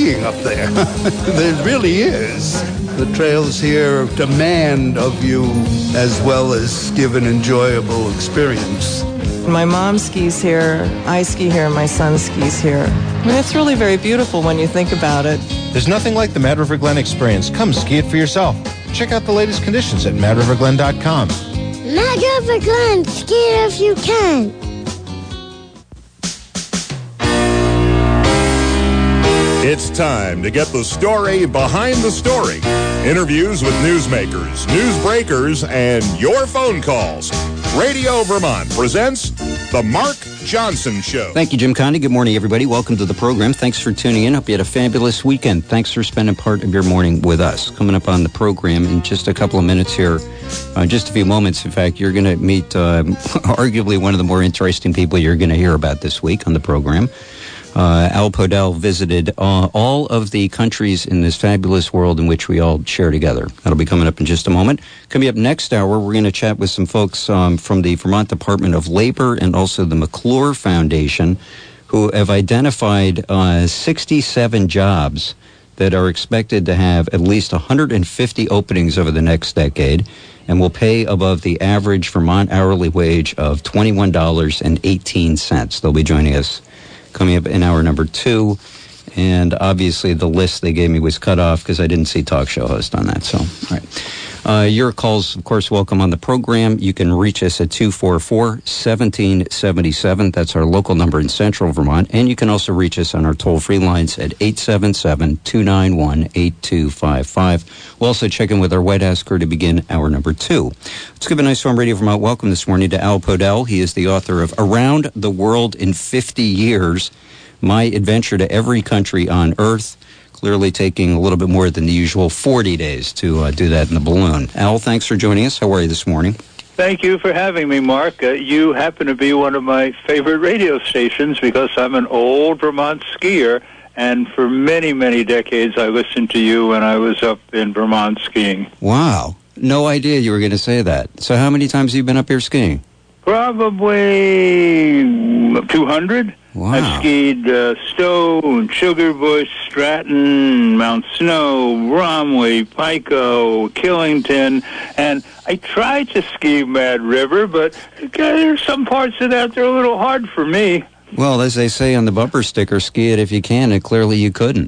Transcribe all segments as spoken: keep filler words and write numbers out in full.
skiing up there. There really is. The trails here demand of you as well as give an enjoyable experience. My mom skis here, I ski here, my son skis here. I mean, it's really very beautiful when you think about it. There's nothing like the Mad River Glen experience. Come ski it for yourself. Check out the latest conditions at mad river glen dot com. Mad River Glen, ski it if you can. It's time to get the story behind the story. Interviews with newsmakers, newsbreakers, and your phone calls. Radio Vermont presents The Mark Johnson Show. Thank you, Jim Conde. Good morning, everybody. Welcome to the program. Thanks for tuning in. Hope you had a fabulous weekend. Thanks for spending part of your morning with us. Coming up on the program in just a couple of minutes here, uh, just a few moments, in fact, you're going to meet uh, arguably one of the more interesting people you're going to hear about this week on the program. Uh, Al Podell visited uh, all of the countries in this fabulous world in which we all share together. That'll be coming up in just a moment. Coming up next hour, we're going to chat with some folks um, from the Vermont Department of Labor and also the McClure Foundation, who have identified uh, sixty-seven jobs that are expected to have at least one hundred fifty openings over the next decade and will pay above the average Vermont hourly wage of twenty-one dollars and eighteen cents. They'll be joining us coming up in hour number two. And obviously the list they gave me was cut off because I didn't see talk show host on that. So, all right. Uh, your calls, of course, welcome on the program. You can reach us at two four four, one seven seven seven. That's our local number in central Vermont. And you can also reach us on our toll-free lines at eight seven seven, two nine one, eight two five five. We'll also check in with our White House crew to begin hour number two. Let's give a nice warm Radio Vermont welcome this morning to Al Podell. He is the author of Around the World in fifty years, My Adventure to Every Country on Earth. Clearly taking a little bit more than the usual forty days to uh, do that in the balloon. Al, thanks for joining us. How are you this morning? Thank you for having me, Mark. Uh, you happen to be one of my favorite radio stations because I'm an old Vermont skier, and for many, many decades I listened to you when I was up in Vermont skiing. Wow. No idea you were going to say that. So how many times have you been up here skiing? Probably two hundred. Wow. I've skied uh, Stowe, Sugarbush, Stratton, Mount Snow, Bromley, Pico, Killington, and I tried to ski Mad River, but there's some parts of that that are a little hard for me. Well, as they say on the bumper sticker, ski it if you can, and clearly you couldn't.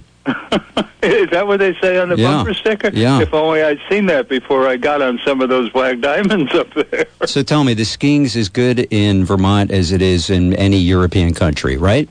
Is that what they say on the yeah. bumper sticker? Yeah. If only I'd seen that before I got on some of those black diamonds up there. So tell me, the skiing's as good in Vermont as it is in any European country, right?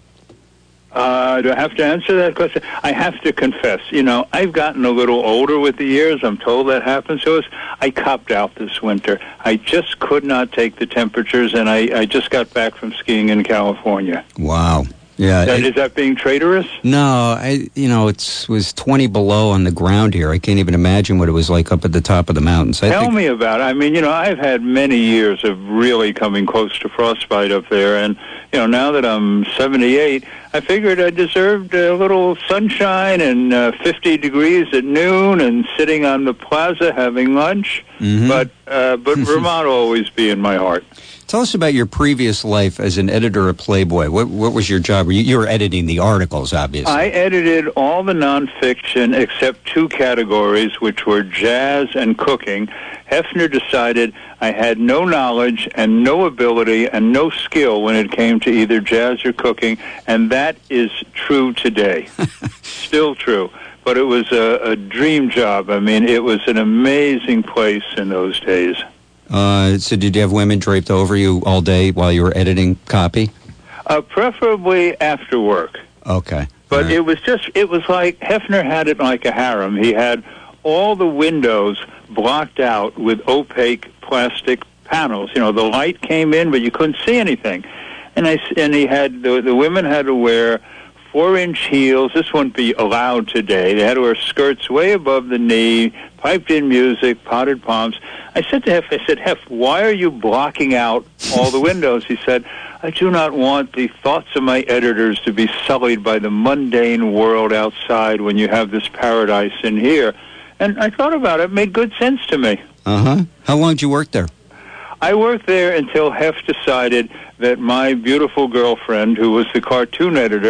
Uh, do I have to answer that question? I have to confess, you know, I've gotten a little older with the years. I'm told that happens to us. I copped out this winter. I just could not take the temperatures, and I, I just got back from skiing in California. Wow. Yeah, that, it, is that being traitorous? No, I you know it was twenty below on the ground here. I can't even imagine what it was like up at the top of the mountains. I Tell think, me about it. I mean, you know, I've had many years of really coming close to frostbite up there, and you know, now that I'm seventy-eight, I figured I deserved a little sunshine and uh, fifty degrees at noon, and sitting on the plaza having lunch. Mm-hmm. But uh, but Vermont will always be in my heart. Tell us about your previous life as an editor of Playboy. What what was your job? You, you were editing the articles, obviously. I edited all the nonfiction except two categories, which were jazz and cooking. Hefner decided I had no knowledge and no ability and no skill when it came to either jazz or cooking, and that is true today. Still true. But it was a, a dream job. I mean, it was an amazing place in those days. Uh, so did you have women draped over you all day while you were editing copy? Uh, preferably after work. Okay. But right. it was just, it was like, Hefner had it like a harem. He had all the windows blocked out with opaque plastic panels. You know, the light came in, but you couldn't see anything. And I, and he had, the, the women had to wear four-inch heels. This wouldn't be allowed today. They had to wear skirts way above the knee, piped-in music, potted palms. I said to Hef, I said, Hef, why are you blocking out all the windows? He said, I do not want the thoughts of my editors to be sullied by the mundane world outside when you have this paradise in here. And I thought about it. It made good sense to me. Uh-huh. How long did you work there? I worked there until Hef decided that my beautiful girlfriend, who was the cartoon editor,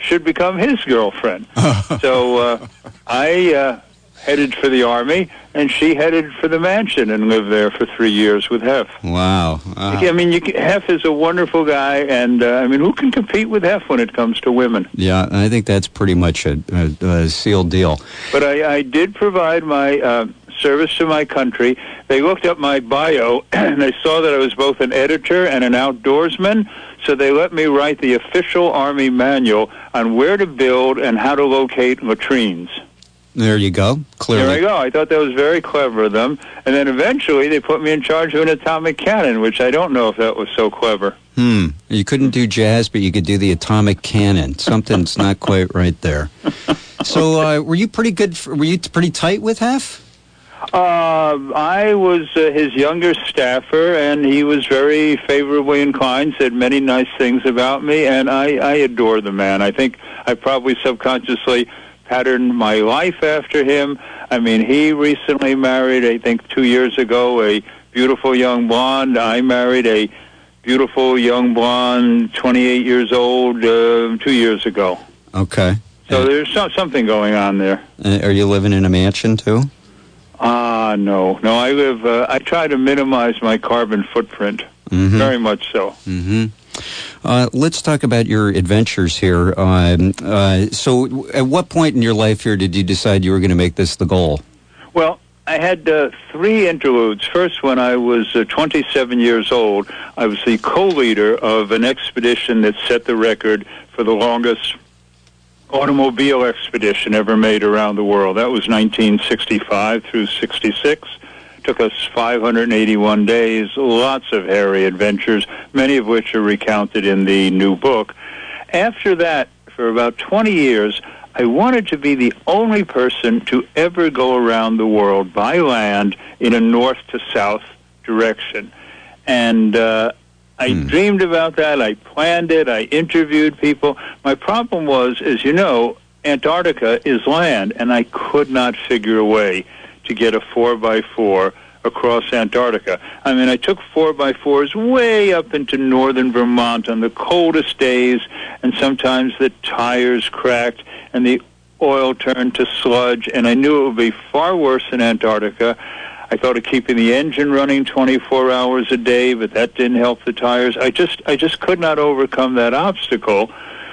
should become his girlfriend. So uh, I uh, headed for the Army, and she headed for the mansion and lived there for three years with Hef. Wow. Uh, I mean, you can, Hef is a wonderful guy, and uh, I mean, who can compete with Hef when it comes to women? Yeah, I think that's pretty much a, a, a sealed deal. But I, I did provide my uh, service to my country. They looked up my bio, and they saw that I was both an editor and an outdoorsman, so they let me write the official Army manual on where to build and how to locate latrines. There you go. Clearly. There I go. I thought that was very clever of them. And then eventually they put me in charge of an atomic cannon, which I don't know if that was so clever. Hmm. You couldn't do jazz, but you could do the atomic cannon. Something's not quite right there. So uh, were you pretty good? For, were you pretty tight with Hef? Uh, I was uh, his younger staffer, and he was very favorably inclined, said many nice things about me, and I, I adore the man. I think I probably subconsciously patterned my life after him. I mean, he recently married, I think two years ago, a beautiful young blonde. I married a beautiful young blonde, twenty-eight years old, uh, two years ago. Okay. So uh, there's some, something going on there. Uh, are you living in a mansion, too? Ah, no. No, I live, uh, I try to minimize my carbon footprint. Mm-hmm. Very much so. Mm-hmm. Uh, let's talk about your adventures here. Um, uh, so at what point in your life here did you decide you were going to make this the goal? Well, I had uh, three interludes. First, when I was uh, twenty-seven years old, I was the co-leader of an expedition that set the record for the longest automobile expedition ever made around the world. That was nineteen sixty-five through sixty-six. Took us five hundred eighty-one days, lots of hairy adventures, many of which are recounted in the new book. After that, for about twenty years, I wanted to be the only person to ever go around the world by land in a north to south direction. And uh, I hmm. dreamed about that. I planned it. I interviewed people. My problem was, as you know, Antarctica is land, and I could not figure a way to get a four by four across Antarctica. I mean, I took four by fours way up into northern Vermont on the coldest days, and sometimes the tires cracked and the oil turned to sludge, and I knew it would be far worse in Antarctica. I thought of keeping the engine running twenty-four hours a day, but that didn't help the tires. I just, I just could not overcome that obstacle.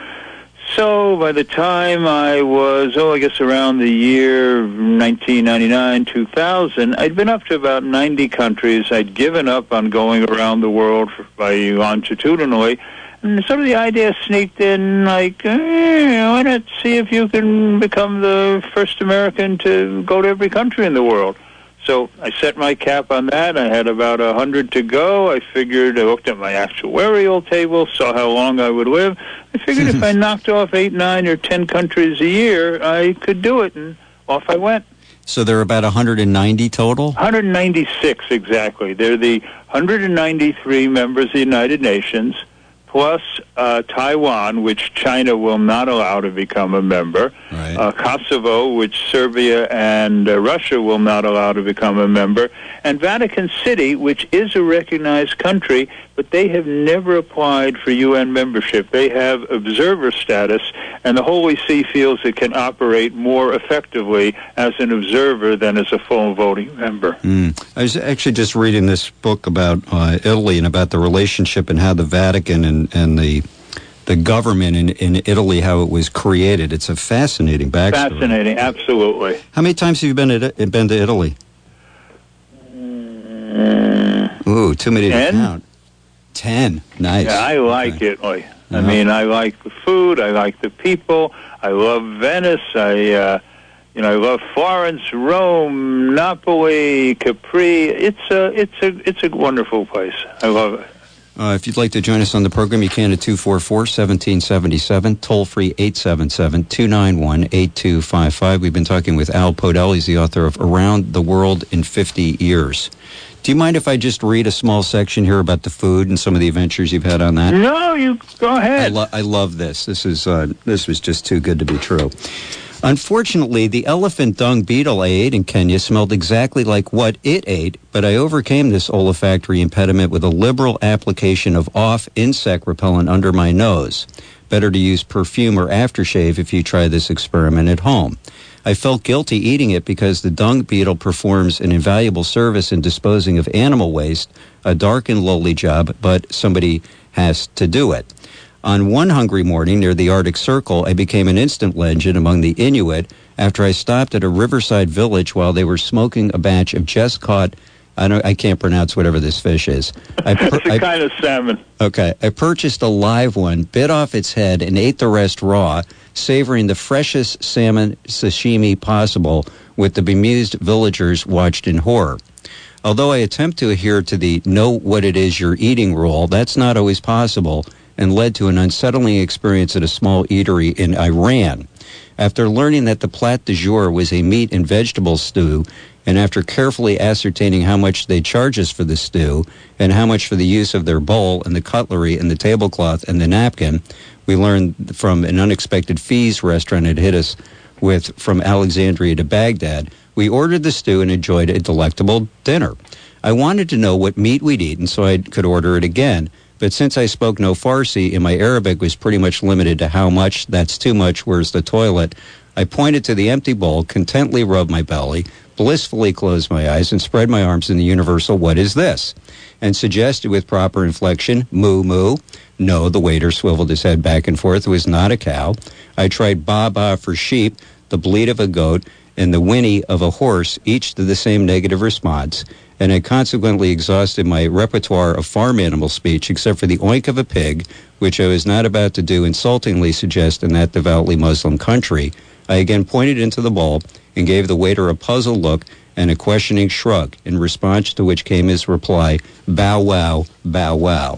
So by the time I was, oh, I guess around the year nineteen ninety-nine, two thousand, I'd been up to about ninety countries. I'd given up on going around the world for, by longitudinally. And sort of the idea sneaked in, like, eh, why not see if you can become the first American to go to every country in the world? So I set my cap on that. I had about a hundred to go. I figured, I looked at my actuarial table, saw how long I would live. I figured if I knocked off eight, nine, or ten countries a year, I could do it, and off I went. So there are about one hundred ninety total? one hundred ninety-six, exactly. They're the one hundred ninety-three members of the United Nations, plus uh, Taiwan, which China will not allow to become a member, right. uh, Kosovo, which Serbia and uh, Russia will not allow to become a member, and Vatican City, which is a recognized country, but they have never applied for U N membership. They have observer status, and the Holy See feels it can operate more effectively as an observer than as a full voting member. Mm. I was actually just reading this book about uh, Italy and about the relationship and how the Vatican and, and the the government in, in Italy, how it was created. It's a fascinating backstory. Fascinating, absolutely. How many times have you been to, been to Italy? Mm. Ooh, too many Ten? to count. Ten. Nice. Yeah, I like okay. Italy. I Uh-huh. mean, I like the food. I like the people. I love Venice. I, uh, you know, I love Florence, Rome, Napoli, Capri. It's a, it's a, it's a wonderful place. I love it. Uh, if you'd like to join us on the program, you can at two four four, one seven seven seven, toll-free eight seven seven, two nine one, eight two five five. We've been talking with Al Podell. He's the author of Around the World in fifty years. Do you mind if I just read a small section here about the food and some of the adventures you've had on that? No, you go ahead. I, lo- I love this. This is uh, this was just too good to be true. Unfortunately, the elephant dung beetle I ate in Kenya smelled exactly like what it ate, but I overcame this olfactory impediment with a liberal application of off insect repellent under my nose. Better to use perfume or aftershave if you try this experiment at home. I felt guilty eating it because the dung beetle performs an invaluable service in disposing of animal waste, a dark and lowly job, but somebody has to do it. On one hungry morning near the Arctic Circle, I became an instant legend among the Inuit after I stopped at a riverside village while they were smoking a batch of just caught, I don't, I can't pronounce whatever this fish is. I per, it's a I, kind of salmon. Okay. I purchased a live one, bit off its head, and ate the rest raw, savoring the freshest salmon sashimi possible, with the bemused villagers watched in horror. Although I attempt to adhere to the know what it is you're eating rule, that's not always possible, and led to an unsettling experience at a small eatery in Iran. After learning that the plat du jour was a meat and vegetable stew, and after carefully ascertaining how much they charge us for the stew, and how much for the use of their bowl and the cutlery and the tablecloth and the napkin, we learned from an unexpected fees restaurant it hit us with from Alexandria to Baghdad. We ordered the stew and enjoyed a delectable dinner. I wanted to know what meat we'd eaten so I could order it again. But since I spoke no Farsi and my Arabic was pretty much limited to how much, that's too much, where's the toilet, I pointed to the empty bowl, contently rubbed my belly, blissfully closed my eyes, and spread my arms in the universal, what is this? And suggested with proper inflection, moo moo. No, the waiter swiveled his head back and forth. It was not a cow. I tried ba ba for sheep, the bleat of a goat, and the whinny of a horse, each to the same negative response, and I consequently exhausted my repertoire of farm animal speech except for the oink of a pig, which I was not about to do insultingly suggest in that devoutly Muslim country. I again pointed into the bowl and gave the waiter a puzzled look and a questioning shrug, in response to which came his reply, bow wow, bow wow.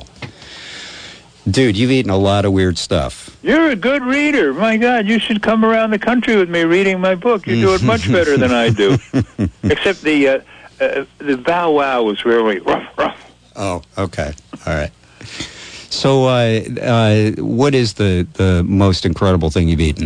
Dude, you've eaten a lot of weird stuff. You're a good reader. My God, you should come around the country with me reading my book. You do it much better than I do. Except the uh, uh, the bow wow was really rough, rough. Oh, okay. All right. So uh, uh, what is the, the most incredible thing you've eaten?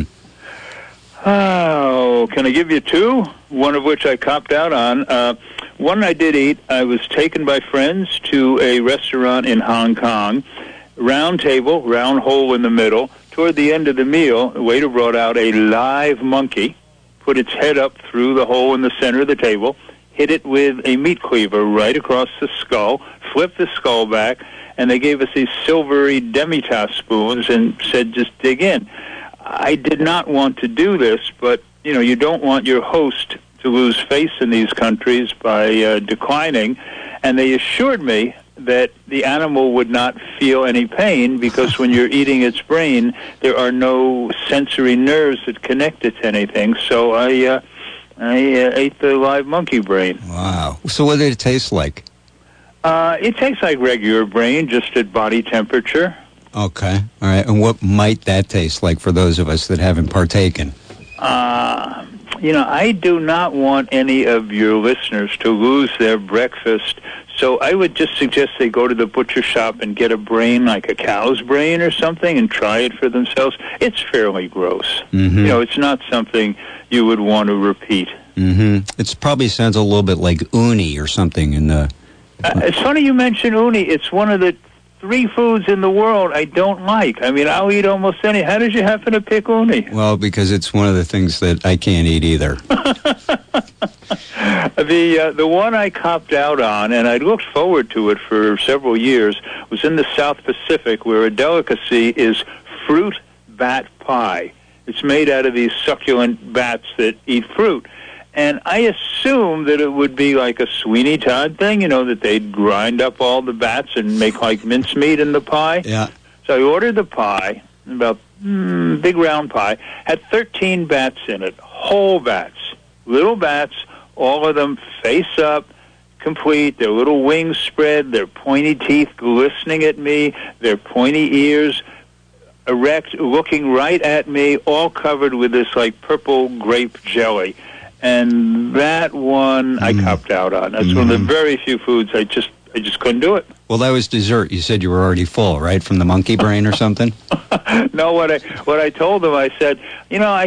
Oh, can I give you two? One of which I copped out on. Uh, one I did eat. I was taken by friends to a restaurant in Hong Kong. Round table, round hole in the middle. Toward the end of the meal, the waiter brought out a live monkey, put its head up through the hole in the center of the table, hit it with a meat cleaver right across the skull, flipped the skull back, and they gave us these silvery demitasse spoons and said, just dig in. I did not want to do this, but, you know, you don't want your host to lose face in these countries by uh, declining, and they assured me that the animal would not feel any pain because when you're eating its brain, there are no sensory nerves that connect it to anything. So I uh, I uh, ate the live monkey brain. Wow. So what did it taste like? Uh, it tastes like regular brain, just at body temperature. Okay. All right. And what might that taste like for those of us that haven't partaken? Uh, you know, I do not want any of your listeners to lose their breakfast. So I would just suggest they go to the butcher shop and get a brain, like a cow's brain or something, and try it for themselves. It's fairly gross. Mm-hmm. You know, it's not something you would want to repeat. Mm-hmm. It probably sounds a little bit like uni or something in the... Uh, it's funny you mention uni. It's one of the three foods in the world I don't like. I mean, I'll eat almost any. How did you happen to pick uni? Well, because it's one of the things that I can't eat either. The uh, the one I copped out on, and I looked forward to it for several years, was in the South Pacific, where a delicacy is fruit bat pie. It's made out of these succulent bats that eat fruit. And I assumed that it would be like a Sweeney Todd thing, you know, that they'd grind up all the bats and make like mincemeat in the pie. Yeah. So I ordered the pie, about mm, big round pie, had thirteen bats in it, whole bats, little bats, all of them face up, complete, their little wings spread, their pointy teeth glistening at me, their pointy ears erect, looking right at me, all covered with this like purple grape jelly. And that one I mm. copped out on. That's mm. one of the very few foods I just I just couldn't do it. Well, that was dessert. You said you were already full, right, from the monkey brain or something? No, what I what I told them, I said, you know, I think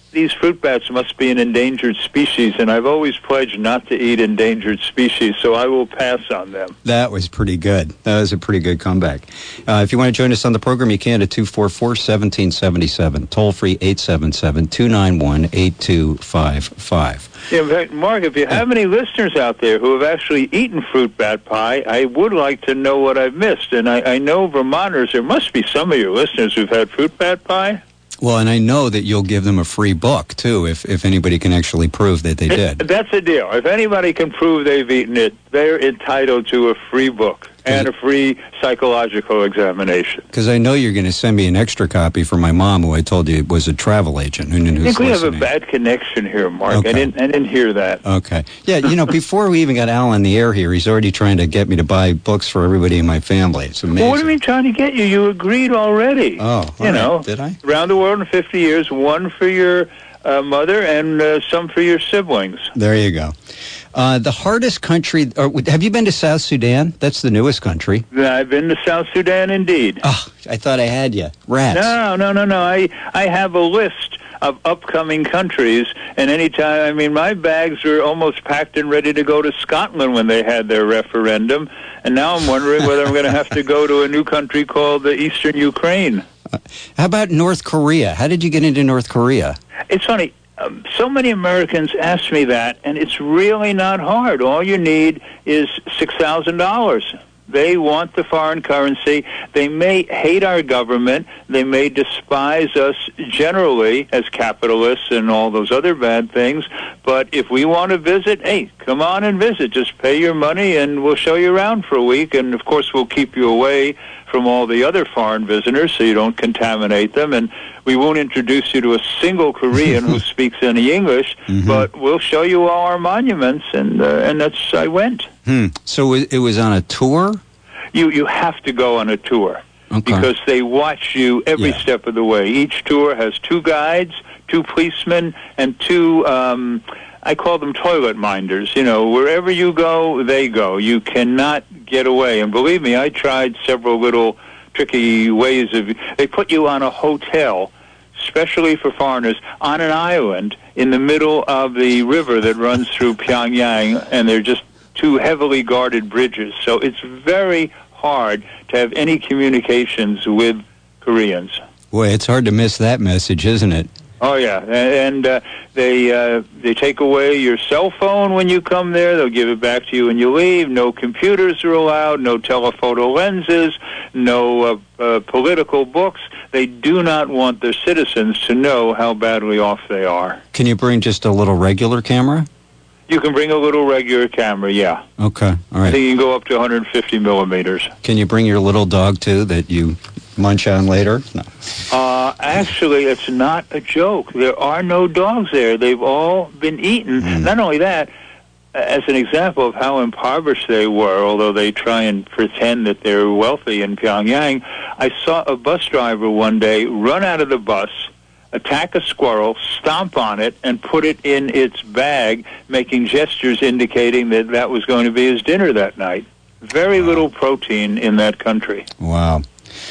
these fruit bats must be an endangered species, and I've always pledged not to eat endangered species, so I will pass on them. That was pretty good. That was a pretty good comeback. Uh, if you want to join us on the program, you can at two four four, one seven seven seven. Toll free eight seven seven, two nine one, eight two five five. Yeah, in fact, Mark, if you have any listeners out there who have actually eaten fruit bat pie, I would like to know what I've missed. And I, I know Vermonters, there must be some of your listeners who've had fruit bat pie. Well, and I know that you'll give them a free book, too, if, if anybody can actually prove that they did. That's the deal. If anybody can prove they've eaten it, they're entitled to a free book and a free psychological examination. Because I know you're going to send me an extra copy for my mom, who I told you was a travel agent. Who, who's I think we listening. have a bad connection here, Mark. Okay. I didn't, I didn't hear that. Okay. Yeah, you know, before we even got Al on the air here, he's already trying to get me to buy books for everybody in my family. It's amazing. Well, what do you mean trying to get you? You agreed already. Oh, you right. know, Did I? Around the world in fifty years, one for your uh, mother and uh, some for your siblings. There you go. Uh, the hardest country, or, have you been to South Sudan? That's the newest country. I've been to South Sudan, indeed. Oh, I thought I had you. Rats. No, no, no, no. I, I have a list of upcoming countries, and anytime, I mean, my bags were almost packed and ready to go to Scotland when they had their referendum, and now I'm wondering whether I'm going to have to go to a new country called the Eastern Ukraine. Uh, how about North Korea? How did you get into North Korea? It's funny. Um, so many Americans ask me that, and it's really not hard. All you need is six thousand dollars. They want the foreign currency. They may hate our government. They may despise us generally as capitalists and all those other bad things. But if we want to visit, hey, come on and visit. Just pay your money, and we'll show you around for a week. And, of course, we'll keep you away from all the other foreign visitors so you don't contaminate them. And we won't introduce you to a single Korean who speaks any English, mm-hmm. but we'll show you all our monuments, and uh, and that's I went. Hmm. So it was on a tour? You you have to go on a tour okay. because they watch you every yeah. step of the way. Each tour has two guides, two policemen, and two, um, I call them toilet minders. You know, wherever you go, they go. You cannot get away. And believe me, I tried several little tricky ways of... They put you on a hotel, especially for foreigners, on an island in the middle of the river that runs through Pyongyang, and they're just two heavily guarded bridges. So it's very hard to have any communications with Koreans. Boy, it's hard to miss that message, isn't it? Oh, yeah. And uh, they uh, they take away your cell phone when you come there. They'll give it back to you when you leave. No computers are allowed, no telephoto lenses, no uh, uh, political books. They do not want their citizens to know how badly off they are. Can you bring just a little regular camera? You can bring a little regular camera, yeah. Okay, all right. I think you can go up to one hundred fifty millimeters. Can you bring your little dog, too, that you munch on later? No. Uh, actually, it's not a joke. There are no dogs there. They've all been eaten. Mm. Not only that, as an example of how impoverished they were, although they try and pretend that they're wealthy in Pyongyang, I saw a bus driver one day run out of the bus, attack a squirrel, stomp on it, and put it in its bag, making gestures indicating that that was going to be his dinner that night. Very wow. little protein in that country. Wow.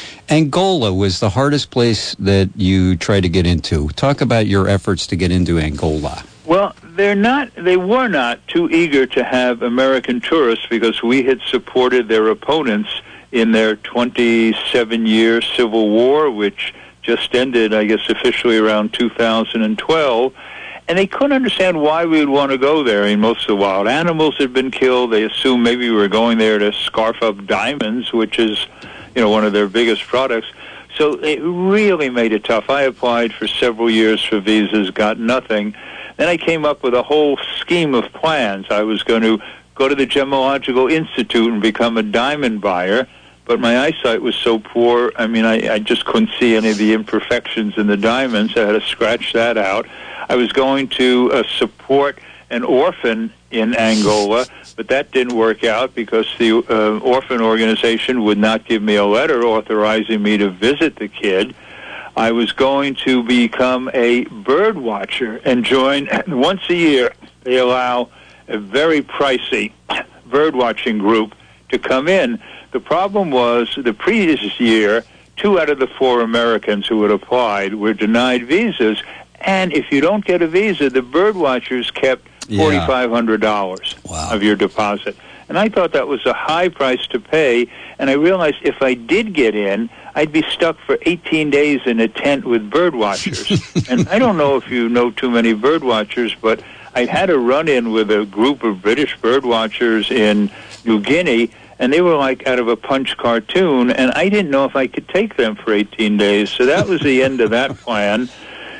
Angola was the hardest place that you tried to get into. Talk about your efforts to get into Angola. Well, they're not, they were not too eager to have American tourists because we had supported their opponents in their twenty-seven year civil war, which just ended, I guess, officially around two thousand twelve, and they couldn't understand why we would want to go there. I mean, most of the wild animals had been killed. They assumed maybe we were going there to scarf up diamonds, which is, you know, one of their biggest products. So it really made it tough. I applied for several years for visas, got nothing. Then I came up with a whole scheme of plans. I was going to go to the Gemological Institute and become a diamond buyer, but my eyesight was so poor, I mean, I, I just couldn't see any of the imperfections in the diamonds. I had to scratch that out. I was going to uh, support an orphan in Angola, but that didn't work out because the uh, orphan organization would not give me a letter authorizing me to visit the kid. I was going to become a bird watcher and join, once a year, they allow a very pricey bird watching group to come in. The problem was the previous year, two out of the four Americans who had applied were denied visas, And if you don't get a visa, the bird watchers kept four thousand five hundred dollars Wow. of your deposit. And I thought that was a high price to pay. And I realized if I did get in, I'd be stuck for eighteen days in a tent with bird watchers. And I don't know if you know too many bird watchers, but I had a run-in with a group of British bird watchers in New Guinea, and they were like out of a Punch cartoon, and I didn't know if I could take them for eighteen days. So that was the end of that plan.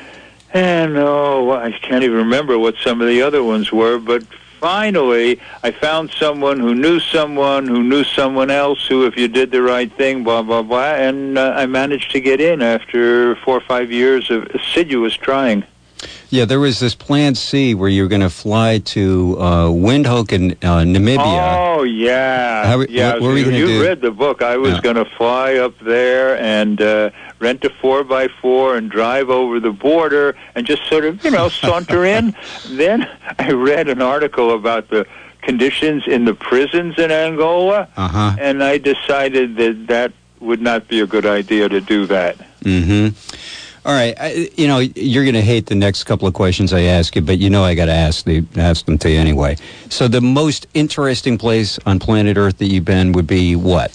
And, oh, I can't even remember what some of the other ones were, but finally I found someone who knew someone who knew someone else who, if you did the right thing, blah, blah, blah, and uh, I managed to get in after four or five years of assiduous trying. Yeah, there was this Plan C where you were going to fly to uh, Windhoek in uh, Namibia. Oh, yeah. How, yeah, what, what were we you, going to you do? read the book. I was Yeah. going to fly up there and uh, rent a four by four and drive over the border and just sort of, you know, saunter in. Then I read an article about the conditions in the prisons in Angola, Uh-huh. and I decided that that would not be a good idea to do that. Mm-hmm. All right, I, you know, you're going to hate the next couple of questions I ask you, but you know I got to ask the ask them to you anyway. So the most interesting place on planet Earth that you've been would be what?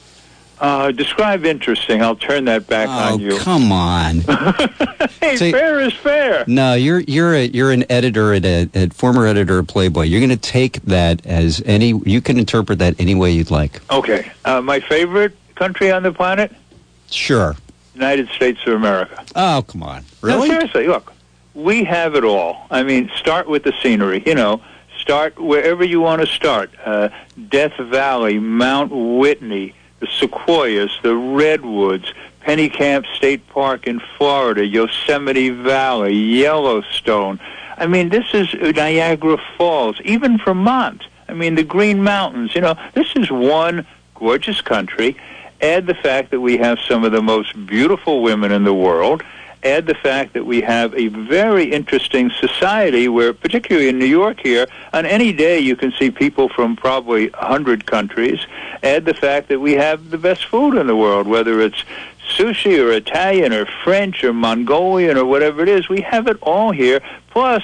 Uh, describe interesting. I'll turn that back Oh, on you. come on. Hey, See- fair is fair. No, you're you're a, you're an editor at a, a former editor of Playboy. You're going to take that as any. You can interpret that any way you'd like. Okay. Uh, my favorite country on the planet? Sure. United States of America. Oh, come on. No, Really? seriously, look, we have it all. I mean, start with the scenery, you know, start wherever you want to start. Uh, Death Valley, Mount Whitney, the Sequoias, the Redwoods, Pennycamp State Park in Florida, Yosemite Valley, Yellowstone. I mean, this is Niagara Falls, even Vermont. I mean, the Green Mountains, you know, this is one gorgeous country. Add the fact that we have some of the most beautiful women in the world. Add the fact that we have a very interesting society where, particularly in New York here, on any day you can see people from probably one hundred countries. Add the fact that we have the best food in the world, whether it's sushi or Italian or French or Mongolian or whatever it is. We have it all here. Plus,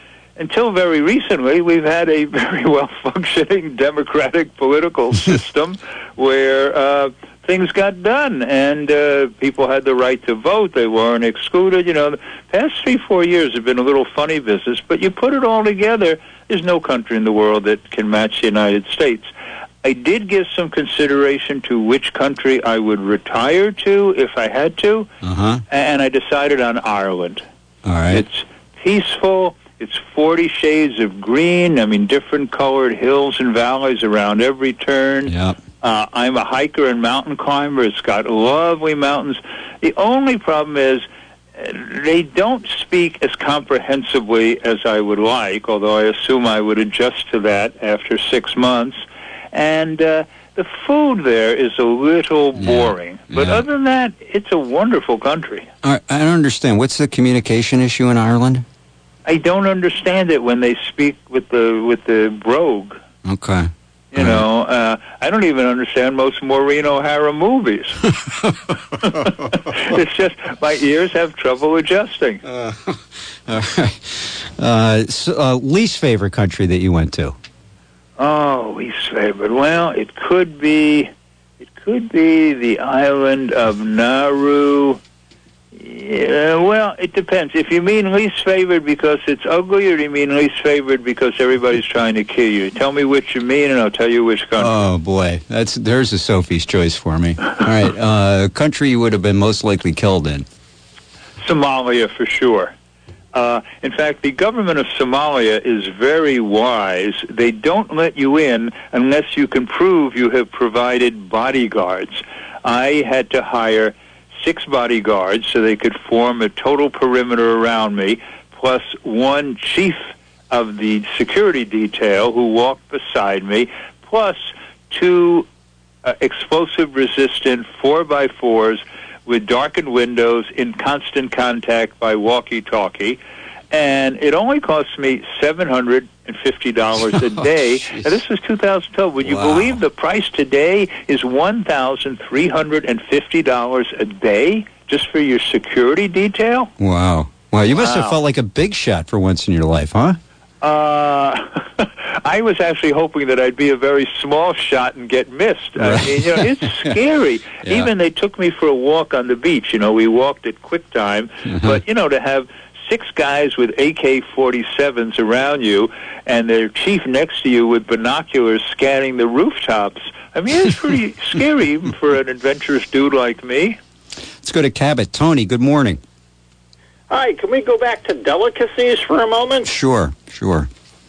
until very recently, we've had a very well-functioning democratic political system where uh, things got done, and uh, people had the right to vote. They weren't excluded. You know, the past three, four years have been a little funny business, but you put it all together, there's no country in the world that can match the United States. I did give some consideration to which country I would retire to if I had to, Uh-huh. and I decided on Ireland. All right. It's peaceful. It's forty shades of green. I mean, different colored hills and valleys around every turn. Yep. Uh, I'm a hiker and mountain climber. It's got lovely mountains. The only problem is uh, they don't speak as comprehensively as I would like, although I assume I would adjust to that after six months. And uh, the food there is a little Yeah, boring. But yeah. other than that, it's a wonderful country. All right, I don't understand. What's the communication issue in Ireland? I don't understand it when they speak with the with the brogue. Okay. You know, uh, I don't even understand most Maureen O'Hara movies. It's just my ears have trouble adjusting. Uh, all right. Uh, so, uh, least favorite country that you went to? Oh, least favorite. Well, it could be, it could be the island of Nauru. Yeah, well, it depends. If you mean least favored because it's ugly, or do you mean least favored because everybody's trying to kill you? Tell me which you mean, and I'll tell you which country. Oh boy, that's there's a Sophie's choice for me. All right, uh, country you would have been most likely killed in? Somalia, for sure. Uh, in fact, the government of Somalia is very wise. They don't let you in unless you can prove you have provided bodyguards. I had to hire six bodyguards so they could form a total perimeter around me, plus one chief of the security detail who walked beside me, plus two uh, explosive-resistant four by fours with darkened windows in constant contact by walkie-talkie. And it only cost me seven hundred fifty dollars a day. Oh, and this was two thousand twelve. Would you Wow. believe the price today is one thousand three hundred fifty dollars a day just for your security detail? Wow. Wow, you must Wow. have felt like a big shot for once in your life, huh? Uh, I was actually hoping that I'd be a very small shot and get missed. I Right. mean, you know, it's scary. Yeah. Even they took me for a walk on the beach. You know, we walked at quick time. Uh-huh. But, you know, to have six guys with A K forty-sevens around you and their chief next to you with binoculars scanning the rooftops, I mean, it's pretty scary even for an adventurous dude like me. Let's go to Cabot. Tony, good morning. Hi, can we go back to delicacies for a moment? Sure, sure.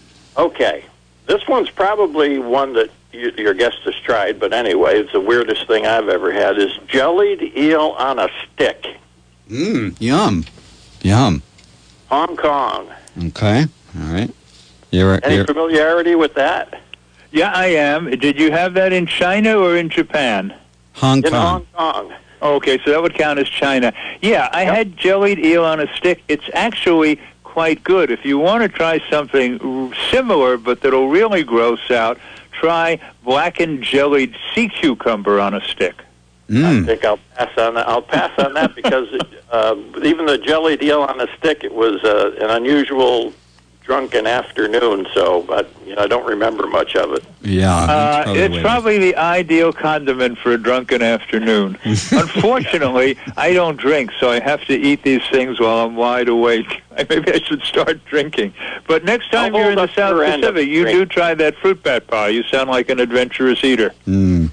Okay. This one's probably one that you, your guest has tried, but anyway, it's the weirdest thing I've ever had, is jellied eel on a stick. Mmm, yum. Yum. Hong Kong. Okay, all right. You're, Any you're, familiarity with that? Yeah, I am. Did you have that in China or in Japan? Hong In Kong. Hong Kong. Okay, so that would count as China. Yeah, I Yep. had jellied eel on a stick. It's actually quite good. If you want to try something similar but that'll really gross out, try blackened jellied sea cucumber on a stick. I Mm. think I'll pass on that. I'll pass on that because uh, even the jellied eel on a stick, it was uh, an unusual drunken afternoon, so I, you know, I don't remember much of it. Yeah. Uh, that's probably it's the way probably the ideal condiment for a drunken afternoon. Unfortunately, I don't drink, so I have to eat these things while I'm wide awake. Maybe I should start drinking. But next time I'll you're in hold the up South your end of Pacific, you drink. do try that fruit bat pie. You sound like an adventurous eater. Mm.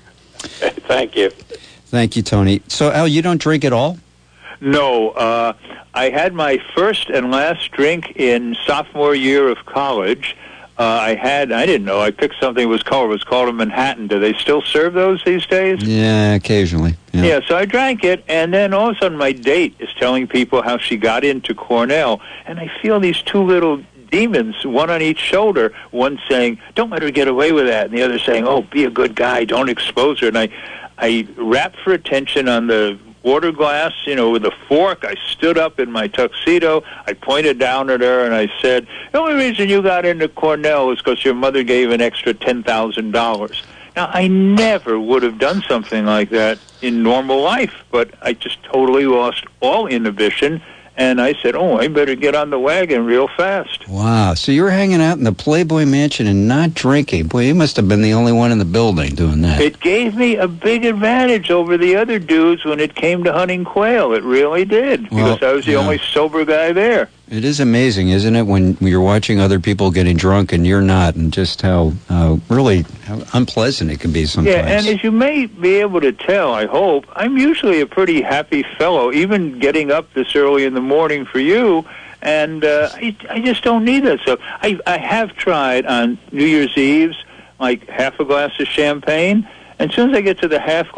Thank you. Thank you, Tony. So, Al, you don't drink at all? No, uh, I had my first and last drink in sophomore year of college. Uh, I had, I didn't know, I picked something that was called, it was called a Manhattan. Do they still serve those these days? Yeah, occasionally. Yeah. Yeah, so I drank it, and then all of a sudden my date is telling people how she got into Cornell, and I feel these two little demons, one on each shoulder, one saying, don't let her get away with that, and the other saying, oh, be a good guy, don't expose her. And I, I rapped for attention on the water glass, you know, with a fork. I stood up in my tuxedo. I pointed down at her, and I said, the only reason you got into Cornell is because your mother gave an extra ten thousand dollars. Now, I never would have done something like that in normal life, but I just totally lost all inhibition, and I said, oh, I better get on the wagon real fast. Wow. So you were hanging out in the Playboy Mansion and not drinking. Boy, you must have been the only one in the building doing that. It gave me a big advantage over the other dudes when it came to hunting quail. It really did, because Well, I was the yeah. only sober guy there. It is amazing, isn't it, when you're watching other people getting drunk and you're not, and just how uh, really how unpleasant it can be sometimes. Yeah, and as you may be able to tell, I hope, I'm usually a pretty happy fellow, even getting up this early in the morning for you, and uh, I, I just don't need that stuff. I, I have tried on New Year's Eves, like half a glass of champagne, and as soon as I get to the half glass,